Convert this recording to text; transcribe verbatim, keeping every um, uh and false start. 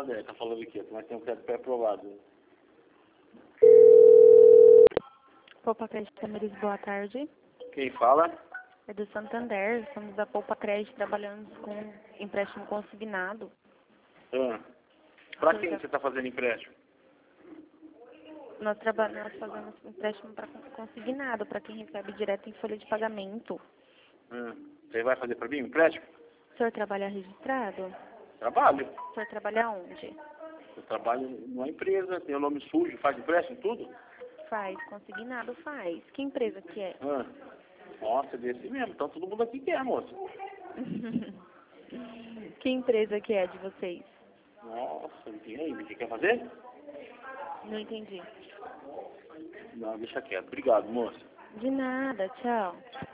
Santander, tá falando aqui, mas tem um crédito pré-aprovado. Poupa Crédito Tamires, boa tarde. Quem fala? É do Santander, somos da Poupa Crédito, trabalhando com empréstimo consignado. Ah, pra quem você tá fazendo empréstimo? Nós, traba nós fazemos empréstimo para consignado, para quem recebe direto em folha de pagamento. Ah, você vai fazer pra mim um empréstimo? O senhor trabalha registrado? Trabalho. O senhor trabalha onde? Eu trabalho numa empresa, tem o nome sujo, faz empréstimo, tudo? Faz, consignado faz. Que empresa que é? Ah, nossa, é desse mesmo, então todo mundo aqui quer, moça. Que empresa que é de vocês? Nossa, e aí, o que quer fazer? Não entendi. Não, deixa quieto. Obrigado, moça. De nada, tchau.